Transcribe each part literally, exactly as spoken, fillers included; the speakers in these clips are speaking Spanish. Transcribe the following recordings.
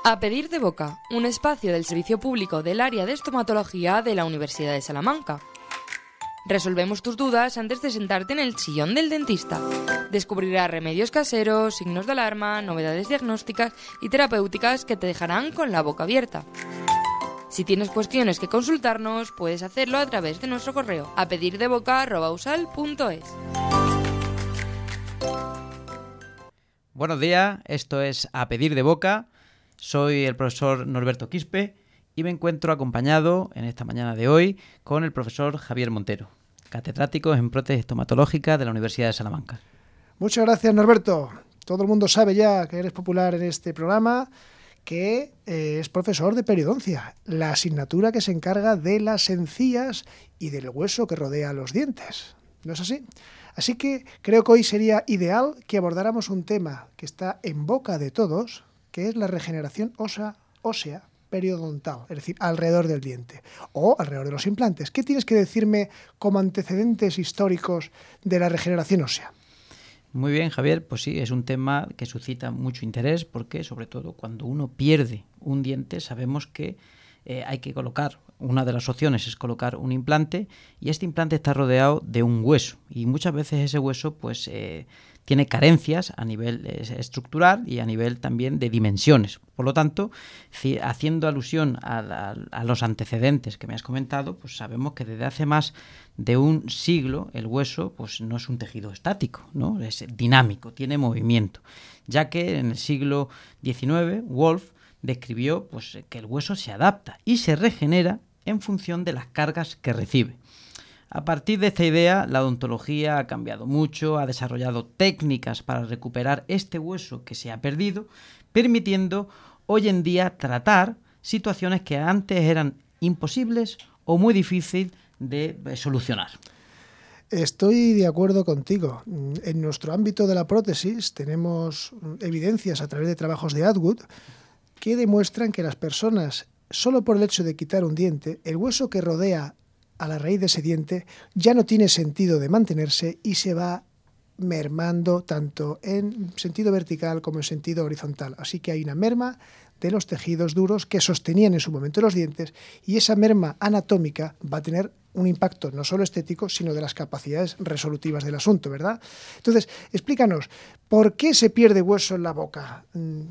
A Pedir de Boca, un espacio del servicio público del área de estomatología de la Universidad de Salamanca. Resolvemos tus dudas antes de sentarte en el sillón del dentista. Descubrirás remedios caseros, signos de alarma, novedades diagnósticas y terapéuticas que te dejarán con la boca abierta. Si tienes cuestiones que consultarnos, puedes hacerlo a través de nuestro correo a pedirdevoca arroba usal punto es. Buenos días, esto es A Pedir de Boca. Soy el profesor Norberto Quispe y me encuentro acompañado en esta mañana de hoy con el profesor Javier Montero, catedrático en prótesis estomatológica de la Universidad de Salamanca. Muchas gracias, Norberto. Todo el mundo sabe ya que eres popular en este programa, que eh, es profesor de periodoncia, la asignatura que se encarga de las encías y del hueso que rodea los dientes. ¿No es así? Así que creo que hoy sería ideal que abordáramos un tema que está en boca de todos, que es la regeneración ósea, ósea periodontal, es decir, alrededor del diente o alrededor de los implantes. ¿Qué tienes que decirme como antecedentes históricos de la regeneración ósea? Muy bien, Javier, pues sí, es un tema que suscita mucho interés porque, sobre todo, cuando uno pierde un diente, sabemos que eh, hay que colocar, una de las opciones es colocar un implante y este implante está rodeado de un hueso y muchas veces ese hueso pues eh, tiene carencias a nivel eh, estructural y a nivel también de dimensiones. Por lo tanto, si, haciendo alusión a, a, a los antecedentes que me has comentado, pues sabemos que desde hace más de un siglo el hueso pues no es un tejido estático, ¿no? Es dinámico, tiene movimiento, ya que en el siglo diecinueve Wolf describió pues, que el hueso se adapta y se regenera en función de las cargas que recibe. A partir de esta idea, la odontología ha cambiado mucho, ha desarrollado técnicas para recuperar este hueso que se ha perdido, permitiendo hoy en día tratar situaciones que antes eran imposibles o muy difíciles de solucionar. Estoy de acuerdo contigo. En nuestro ámbito de la prótesis tenemos evidencias a través de trabajos de Atwood que demuestran que las personas, solo por el hecho de quitar un diente, el hueso que rodea a la raíz de ese diente ya no tiene sentido de mantenerse y se va mermando tanto en sentido vertical como en sentido horizontal. Así que hay una merma de los tejidos duros que sostenían en su momento los dientes y esa merma anatómica va a tener un impacto no solo estético, sino de las capacidades resolutivas del asunto, ¿verdad? Entonces, explícanos, ¿por qué se pierde hueso en la boca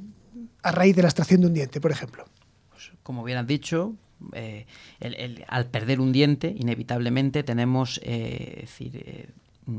a raíz de la extracción de un diente, por ejemplo? Pues, como bien has dicho, eh, el, el, al perder un diente, inevitablemente tenemos eh, decir, eh,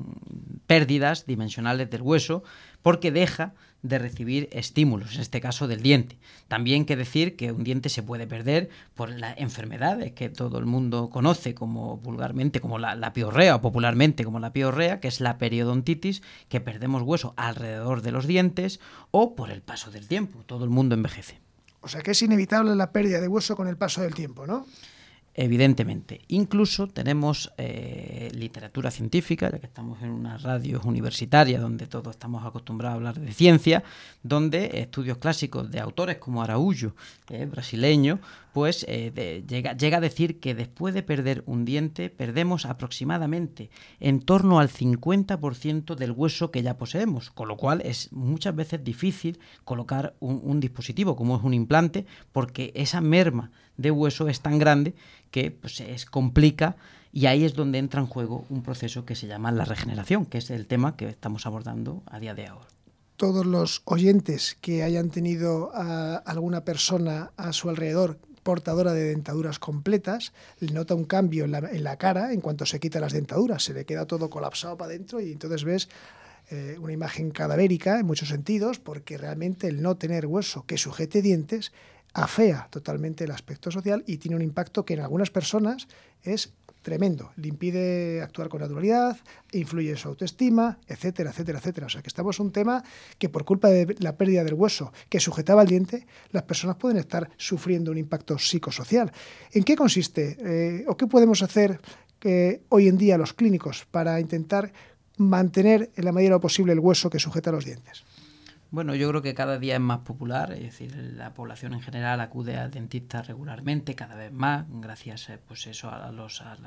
pérdidas dimensionales del hueso porque deja de recibir estímulos, en este caso del diente. También hay que decir que un diente se puede perder por las enfermedades que todo el mundo conoce como vulgarmente como la, la piorrea o popularmente como la piorrea, que es la periodontitis, que perdemos hueso alrededor de los dientes o por el paso del tiempo. Todo el mundo envejece. O sea que es inevitable la pérdida de hueso con el paso del tiempo, ¿no? Evidentemente. Incluso tenemos eh, literatura científica, ya que estamos en una radio universitaria donde todos estamos acostumbrados a hablar de ciencia, donde estudios clásicos de autores como Araújo, eh, brasileño, pues eh, de, llega, llega a decir que después de perder un diente perdemos aproximadamente en torno al cincuenta por ciento del hueso que ya poseemos, con lo cual es muchas veces difícil colocar un, un dispositivo como es un implante porque esa merma de hueso es tan grande que pues, se complica y ahí es donde entra en juego un proceso que se llama la regeneración, que es el tema que estamos abordando a día de ahora. Todos los oyentes que hayan tenido a alguna persona a su alrededor portadora de dentaduras completas, le nota un cambio en la, en la cara en cuanto se quita las dentaduras, se le queda todo colapsado para adentro y entonces ves eh, una imagen cadavérica en muchos sentidos porque realmente el no tener hueso que sujete dientes afea totalmente el aspecto social y tiene un impacto que en algunas personas es tremendo. Le impide actuar con naturalidad, influye en su autoestima, etcétera, etcétera, etcétera. O sea que estamos en un tema que por culpa de la pérdida del hueso que sujetaba el diente, las personas pueden estar sufriendo un impacto psicosocial. ¿En qué consiste eh, o qué podemos hacer eh, hoy en día los clínicos para intentar mantener en la medida de lo posible el hueso que sujeta los dientes? Bueno, yo creo que cada día es más popular, es decir, la población en general acude al dentista regularmente, cada vez más, gracias pues eso, a, los, a, la,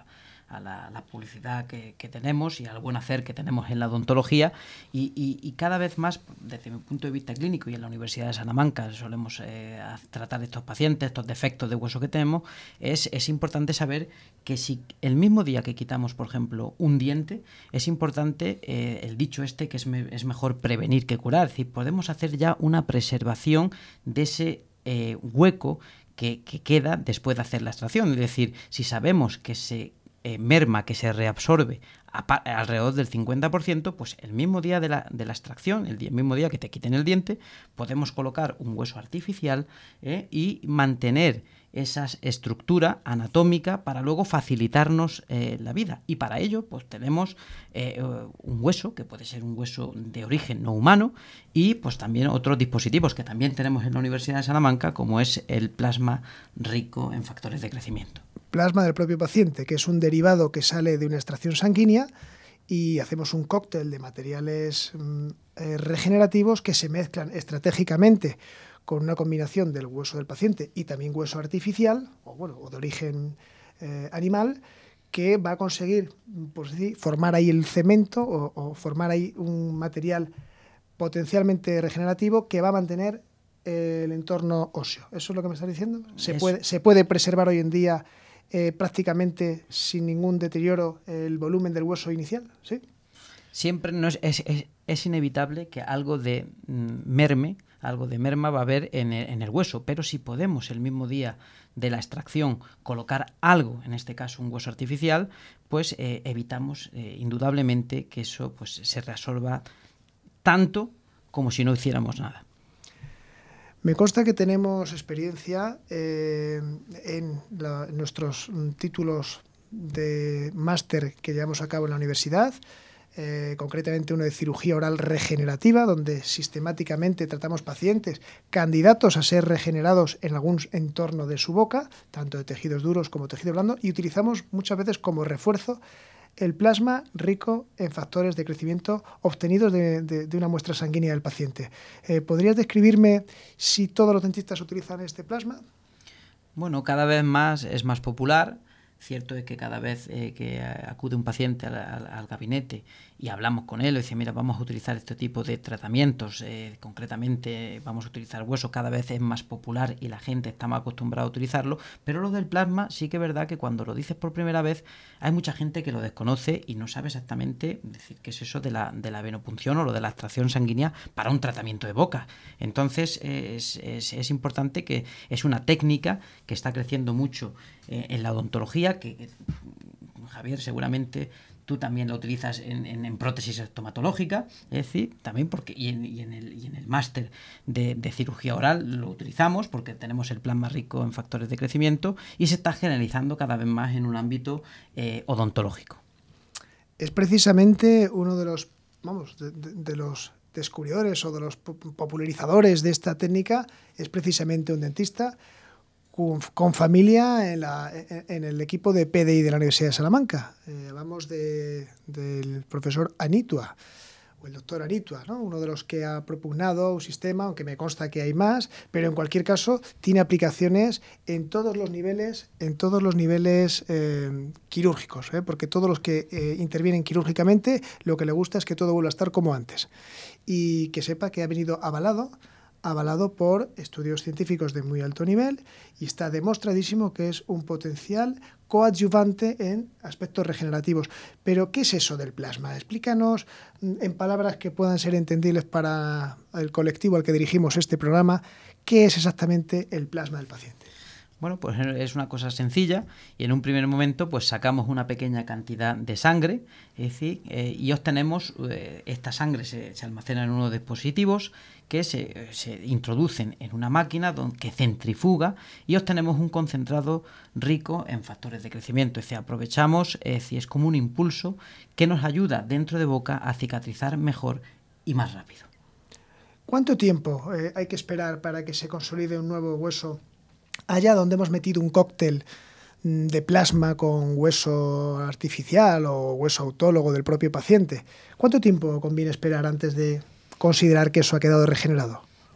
a la, la publicidad que, que tenemos y al buen hacer que tenemos en la odontología y, y, y cada vez más, desde mi punto de vista clínico y en la Universidad de Salamanca solemos eh, tratar estos pacientes, estos defectos de hueso que tenemos, es, es importante saber que si el mismo día que quitamos, por ejemplo, un diente, es importante eh, el dicho este que es, me, es mejor prevenir que curar, es decir, podemos hacer ya una preservación de ese eh, hueco que, que queda después de hacer la extracción, es decir, si sabemos que se Eh, merma, que se reabsorbe a, alrededor del cincuenta por ciento, pues el mismo día de la, de la extracción, el, día, el mismo día que te quiten el diente, podemos colocar un hueso artificial eh, y mantener esa estructura anatómica para luego facilitarnos eh, la vida. Y para ello, pues tenemos eh, un hueso, que puede ser un hueso de origen no humano, y pues también otros dispositivos que también tenemos en la Universidad de Salamanca, como es el plasma rico en factores de crecimiento. Plasma del propio paciente, que es un derivado que sale de una extracción sanguínea, y hacemos un cóctel de materiales eh, regenerativos que se mezclan estratégicamente con una combinación del hueso del paciente y también hueso artificial, o bueno, o de origen eh, animal, que va a conseguir, pues, formar ahí el cemento o, o formar ahí un material potencialmente regenerativo que va a mantener eh, el entorno óseo. ¿Eso es lo que me estás diciendo? ¿Se puede, se puede preservar hoy en día Eh, prácticamente sin ningún deterioro el volumen del hueso inicial? ¿Sí? Siempre no es, es, es, es inevitable que algo de mm, merme, algo de merma va a haber en el, en el hueso, pero si podemos el mismo día de la extracción colocar algo, en este caso un hueso artificial, pues eh, evitamos eh, indudablemente que eso pues se reabsorba tanto como si no hiciéramos nada. Me consta que tenemos experiencia eh, en, la, en nuestros títulos de máster que llevamos a cabo en la universidad, eh, concretamente uno de cirugía oral regenerativa, donde sistemáticamente tratamos pacientes candidatos a ser regenerados en algún entorno de su boca, tanto de tejidos duros como tejido blando, y utilizamos muchas veces como refuerzo el plasma rico en factores de crecimiento obtenidos de, de, de una muestra sanguínea del paciente. Eh, ¿Podrías describirme si todos los dentistas utilizan este plasma? Bueno, cada vez más es más popular. Cierto es que cada vez eh, que acude un paciente al, al, al gabinete y hablamos con él, y dice, mira, vamos a utilizar este tipo de tratamientos, eh, concretamente vamos a utilizar hueso, cada vez es más popular y la gente está más acostumbrada a utilizarlo, pero lo del plasma sí que es verdad que cuando lo dices por primera vez hay mucha gente que lo desconoce y no sabe exactamente decir qué es eso de la, de la venopunción o lo de la extracción sanguínea para un tratamiento de boca. Entonces eh, es, es, es importante que es una técnica que está creciendo mucho eh, en la odontología, que, que Javier seguramente tú también lo utilizas en, en, en prótesis estomatológica, es decir, también porque y en, y en el, y en el máster de, de cirugía oral lo utilizamos porque tenemos el plasma rico en factores de crecimiento y se está generalizando cada vez más en un ámbito eh, odontológico. Es precisamente uno de los, vamos, de, de, de los descubridores o de los popularizadores de esta técnica, es precisamente un dentista Con, con familia en, la, en, en el equipo de P D I de la Universidad de Salamanca. Eh, hablamos de, del profesor Anitua, o el doctor Anitua, ¿no? Uno de los que ha propugnado un sistema, aunque me consta que hay más, pero en cualquier caso tiene aplicaciones en todos los niveles, en todos los niveles eh, quirúrgicos, ¿eh? Porque todos los que eh, intervienen quirúrgicamente, lo que le gusta es que todo vuelva a estar como antes. Y que sepa que ha venido avalado avalado por estudios científicos de muy alto nivel y está demostradísimo que es un potencial coadyuvante en aspectos regenerativos. Pero, ¿qué es eso del plasma? Explícanos en palabras que puedan ser entendibles para el colectivo al que dirigimos este programa, ¿qué es exactamente el plasma del paciente? Bueno, pues es una cosa sencilla y en un primer momento pues sacamos una pequeña cantidad de sangre, es decir, eh, y obtenemos, eh, esta sangre se, se almacena en unos dispositivos que se, se introducen en una máquina donde, que centrifuga y obtenemos un concentrado rico en factores de crecimiento, es decir, aprovechamos, es decir, es como un impulso que nos ayuda dentro de boca a cicatrizar mejor y más rápido. ¿Cuánto tiempo eh, hay que esperar para que se consolide un nuevo hueso allá donde hemos metido un cóctel de plasma con hueso artificial o hueso autólogo del propio paciente? ¿Cuánto tiempo conviene esperar antes de considerar que eso ha quedado regenerado?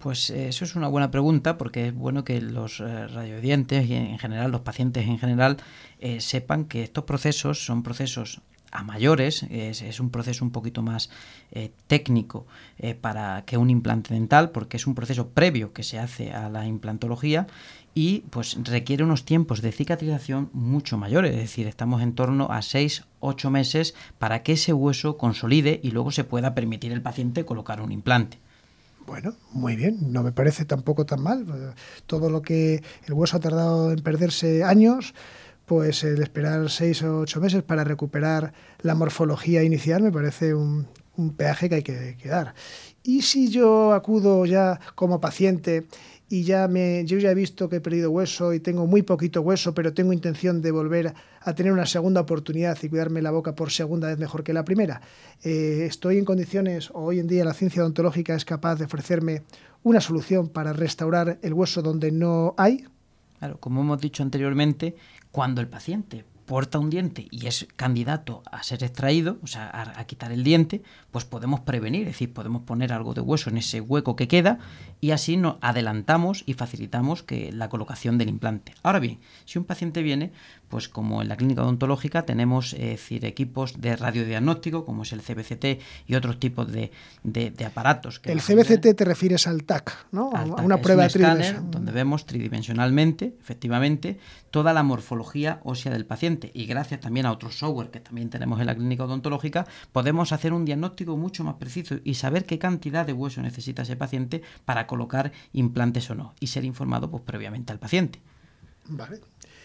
Pues eh, eso es una buena pregunta, porque es bueno que los eh, radioaudientes y en general los pacientes en general eh, sepan que estos procesos son procesos a mayores, es, es un proceso un poquito más eh, técnico eh, para que un implante dental, porque es un proceso previo que se hace a la implantología y pues requiere unos tiempos de cicatrización mucho mayores, es decir, estamos en torno a seis ocho meses para que ese hueso consolide y luego se pueda permitir al paciente colocar un implante. Bueno, muy bien, no me parece tampoco tan mal. Todo lo que el hueso ha tardado en perderse años, pues el esperar seis o ocho meses para recuperar la morfología inicial me parece un, un peaje que hay que, que dar. Y si yo acudo ya como paciente y ya me, yo ya he visto que he perdido hueso y tengo muy poquito hueso, pero tengo intención de volver a tener una segunda oportunidad y cuidarme la boca por segunda vez mejor que la primera, eh, ¿estoy en condiciones, o hoy en día la ciencia odontológica es capaz de ofrecerme una solución para restaurar el hueso donde no hay? Claro, como hemos dicho anteriormente, cuando el paciente porta un diente y es candidato a ser extraído, o sea, a, a quitar el diente, pues podemos prevenir, es decir, podemos poner algo de hueso en ese hueco que queda y así nos adelantamos y facilitamos que la colocación del implante. Ahora bien, si un paciente viene, pues como en la clínica odontológica tenemos eh, decir, equipos de radiodiagnóstico, como es el C B C T y otros tipos de, de, de aparatos. Que el C B C T te refieres al T A C, ¿no? Al a T A C. una es prueba un tridimensional. escáner donde vemos tridimensionalmente, efectivamente, toda la morfología ósea del paciente. Y gracias también a otros software que también tenemos en la clínica odontológica, podemos hacer un diagnóstico mucho más preciso y saber qué cantidad de hueso necesita ese paciente para colocar implantes o no, y ser informado pues previamente al paciente. Vale.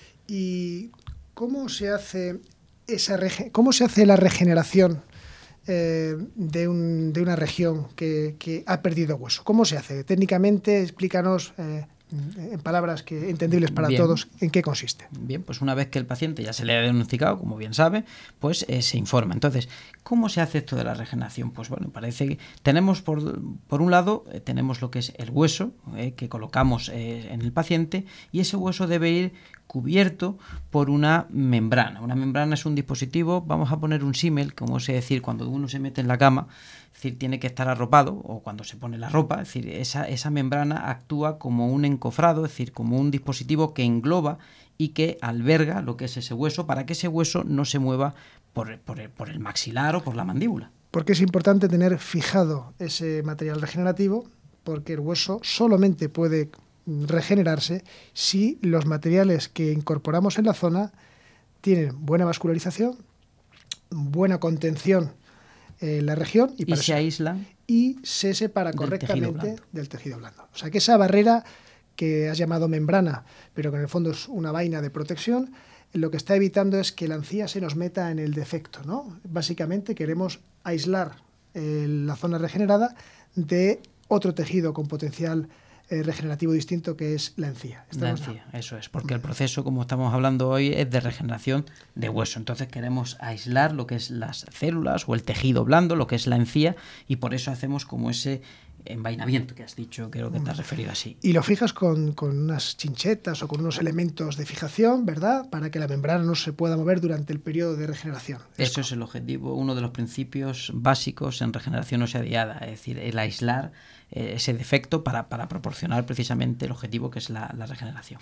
¿Y cómo se hace esa rege- cómo se hace la regeneración eh, de, un, de una región que, que ha perdido hueso? ¿Cómo se hace? Técnicamente, explícanos eh, en palabras que entendibles para Bien. todos, ¿en qué consiste? Bien, pues una vez que el paciente ya se le ha diagnosticado, como bien sabe, pues eh, se informa. Entonces, ¿cómo se hace esto de la regeneración? Pues bueno, parece que tenemos por, por un lado, eh, tenemos lo que es el hueso eh, que colocamos eh, en el paciente y ese hueso debe ir cubierto por una membrana. Una membrana es un dispositivo, vamos a poner un símil, como sé decir, cuando uno se mete en la cama, es decir, tiene que estar arropado, o cuando se pone la ropa, es decir, esa, esa membrana actúa como un encofrado, es decir, como un dispositivo que engloba y que alberga lo que es ese hueso para que ese hueso no se mueva por, por, el, por el maxilar o por la mandíbula. Porque es importante tener fijado ese material regenerativo, porque el hueso solamente puede regenerarse si los materiales que incorporamos en la zona tienen buena vascularización, buena contención en la región y, y se aíslan y se separa del correctamente tejido del tejido blando. O sea que esa barrera que has llamado membrana, pero que en el fondo es una vaina de protección, lo que está evitando es que la encía se nos meta en el defecto, ¿no? Básicamente queremos aislar eh, la zona regenerada de otro tejido con potencial Eh, regenerativo distinto que es la encía. La encía, eso es, porque el proceso, como estamos hablando hoy, es de regeneración de hueso. Entonces queremos aislar lo que es las células o el tejido blando, lo que es la encía, y por eso hacemos como ese envainamiento que has dicho, creo que te has referido así. Y lo fijas con, con unas chinchetas o con unos elementos de fijación, ¿verdad? Para que la membrana no se pueda mover durante el periodo de regeneración. Eso es el objetivo, uno de los principios básicos en regeneración ósea diada, es decir, el aislar eh, ese defecto para, para proporcionar precisamente el objetivo que es la, la regeneración.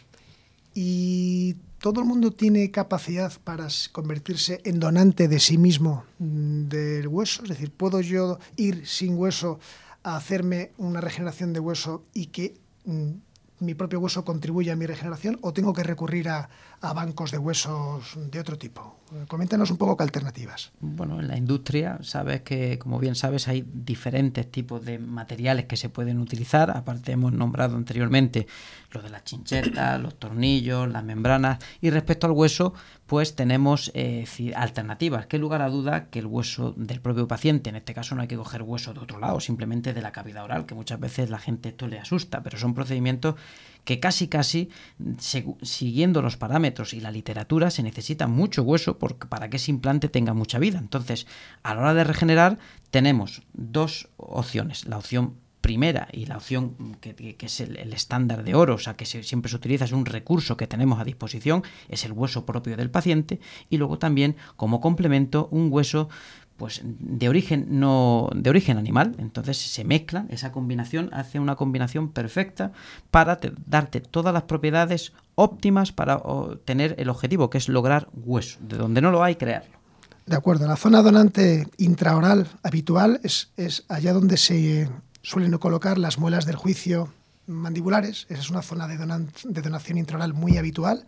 ¿Y todo el mundo tiene capacidad para convertirse en donante de sí mismo del hueso? Es decir, ¿puedo yo ir sin hueso a hacerme una regeneración de hueso y que mm, mi propio hueso contribuya a mi regeneración, o tengo que recurrir a, a bancos de huesos de otro tipo? Coméntanos un poco qué alternativas. Bueno, en la industria sabes que, como bien sabes, hay diferentes tipos de materiales que se pueden utilizar. Aparte hemos nombrado anteriormente lo de las chinchetas, los tornillos, las membranas, y respecto al hueso, pues tenemos eh, alternativas. Qué lugar a duda que el hueso del propio paciente, en este caso no hay que coger hueso de otro lado, simplemente de la cavidad oral, que muchas veces la gente esto le asusta, pero son procedimientos que casi casi, siguiendo los parámetros y la literatura, se necesita mucho hueso porque, para que ese implante tenga mucha vida. Entonces, a la hora de regenerar, tenemos dos opciones. La opción primera y la opción que, que es el, el estándar de oro, o sea, que se, siempre se utiliza, es un recurso que tenemos a disposición, es el hueso propio del paciente, y luego también como complemento un hueso pues de origen no de origen animal. Entonces se mezclan, esa combinación hace una combinación perfecta para te, darte todas las propiedades óptimas para tener el objetivo, que es lograr hueso, de donde no lo hay, crearlo. De acuerdo, la zona donante intraoral habitual es, es allá donde se suelen colocar las muelas del juicio mandibulares. Esa es una zona de, donan, de donación intraoral muy habitual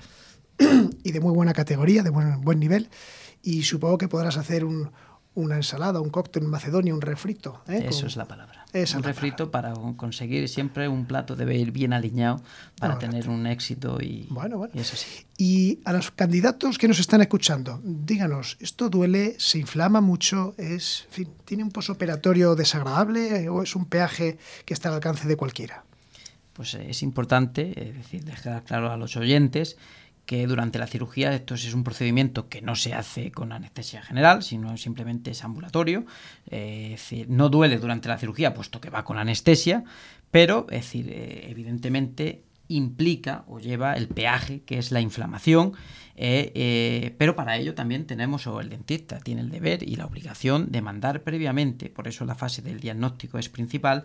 y de muy buena categoría, de buen, buen nivel, y supongo que podrás hacer un una ensalada, un cóctel, un macedonio, un refrito. ¿eh? Eso Con... es la palabra. Esa un la refrito palabra. Para conseguir siempre un plato debe ir bien alineado para no, tener un éxito y, bueno, bueno. y eso sí. Y a los candidatos que nos están escuchando, díganos, ¿esto duele, se inflama mucho, es, en fin, tiene un posoperatorio desagradable o es un peaje que está al alcance de cualquiera? Pues es importante, es decir, dejar claro a los oyentes que durante la cirugía esto es un procedimiento que no se hace con anestesia general, sino simplemente es ambulatorio. Eh, es decir, no duele durante la cirugía, puesto que va con anestesia, pero es decir, eh, evidentemente implica o lleva el peaje, que es la inflamación, eh, eh, pero para ello también tenemos, o el dentista tiene el deber y la obligación de mandar previamente, por eso la fase del diagnóstico es principal,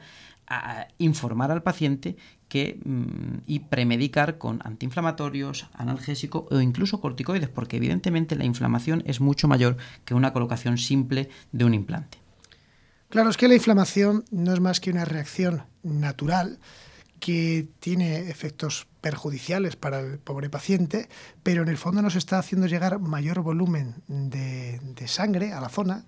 a informar al paciente que, mmm, y premedicar con antiinflamatorios, analgésicos o incluso corticoides, porque evidentemente la inflamación es mucho mayor que una colocación simple de un implante. Claro, es que la inflamación no es más que una reacción natural que tiene efectos perjudiciales para el pobre paciente, pero en el fondo nos está haciendo llegar mayor volumen de, de sangre a la zona,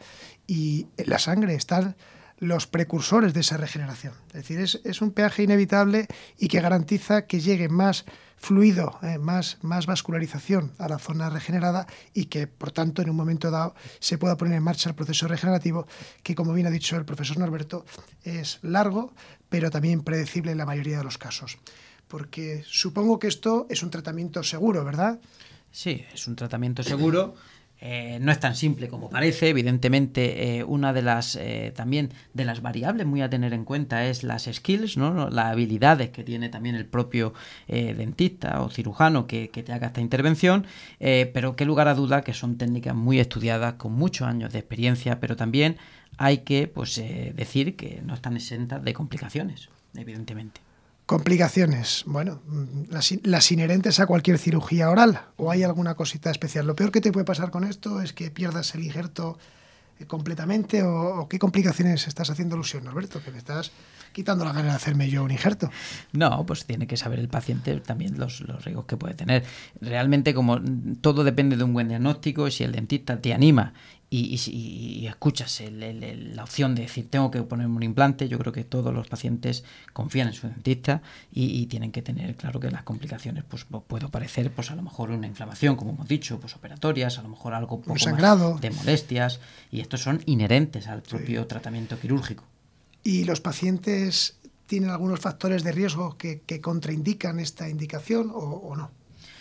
y en la sangre están los precursores de esa regeneración. Es decir, es, es un peaje inevitable y que garantiza que llegue más fluido, eh, más, más vascularización a la zona regenerada y que, por tanto, en un momento dado se pueda poner en marcha el proceso regenerativo, que, como bien ha dicho el profesor Norberto, es largo, pero también predecible en la mayoría de los casos. Porque supongo que esto es un tratamiento seguro, ¿verdad? Sí, es un tratamiento seguro. Eh, no es tan simple como parece. Evidentemente, eh, una de las eh, también de las variables muy a tener en cuenta es las skills, ¿no? Las habilidades que tiene también el propio eh, dentista o cirujano que, que te haga esta intervención, eh, pero qué lugar a duda que son técnicas muy estudiadas con muchos años de experiencia, pero también hay que pues eh, decir que no están exentas de complicaciones, evidentemente. Complicaciones, bueno, las, las inherentes a cualquier cirugía oral, o hay alguna cosita especial. Lo peor que te puede pasar con esto es que pierdas el injerto completamente, o, o qué complicaciones estás haciendo alusión, Norberto, que me estás quitando la gana de hacerme yo un injerto. No, pues tiene que saber el paciente también los, los riesgos que puede tener. Realmente, como todo depende de un buen diagnóstico, si el dentista te anima y, y, y escuchas el, el, el, la opción de decir tengo que ponerme un implante, yo creo que todos los pacientes confían en su dentista y, y tienen que tener claro que las complicaciones pues puede parecer pues a lo mejor una inflamación, como hemos dicho, pues operatorias, a lo mejor algo un poco un sangrado, más de molestias, y estos son inherentes al propio sí. tratamiento quirúrgico. ¿Y los pacientes tienen algunos factores de riesgo que, que contraindican esta indicación o, o no?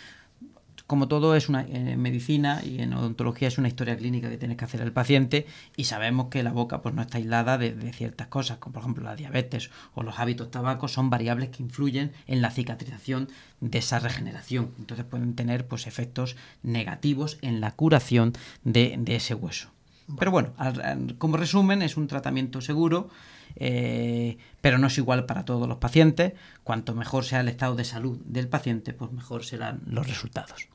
Como todo es una en medicina y en odontología es una historia clínica que tienes que hacer el paciente, y sabemos que la boca pues no está aislada de, de ciertas cosas, como por ejemplo la diabetes o los hábitos tabacos, son variables que influyen en la cicatrización de esa regeneración. Entonces pueden tener pues efectos negativos en la curación de, de ese hueso. Bueno. Pero bueno, al, al, como resumen, es un tratamiento seguro, eh, pero no es igual para todos los pacientes. Cuanto mejor sea el estado de salud del paciente, pues mejor serán los resultados.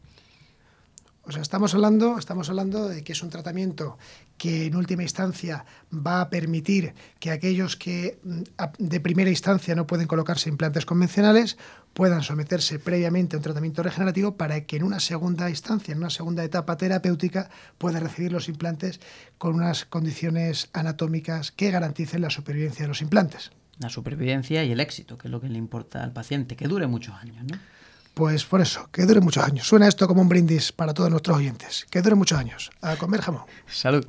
O sea, estamos hablando, estamos hablando de que es un tratamiento que en última instancia va a permitir que aquellos que de primera instancia no pueden colocarse implantes convencionales puedan someterse previamente a un tratamiento regenerativo para que en una segunda instancia, en una segunda etapa terapéutica, puedan recibir los implantes con unas condiciones anatómicas que garanticen la supervivencia de los implantes. La supervivencia y el éxito, que es lo que le importa al paciente, que dure muchos años, ¿no? Pues por eso, que dure muchos años. Suena esto como un brindis para todos nuestros oyentes. Que dure muchos años. A comer jamón. Salud.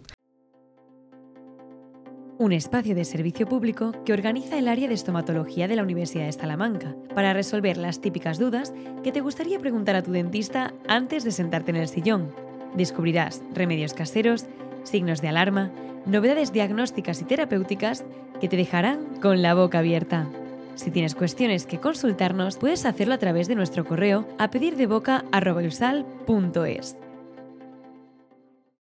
Un espacio de servicio público que organiza el área de estomatología de la Universidad de Salamanca para resolver las típicas dudas que te gustaría preguntar a tu dentista antes de sentarte en el sillón. Descubrirás remedios caseros, signos de alarma, novedades diagnósticas y terapéuticas que te dejarán con la boca abierta. Si tienes cuestiones que consultarnos, puedes hacerlo a través de nuestro correo a pedir de boca arroba eusal punto es.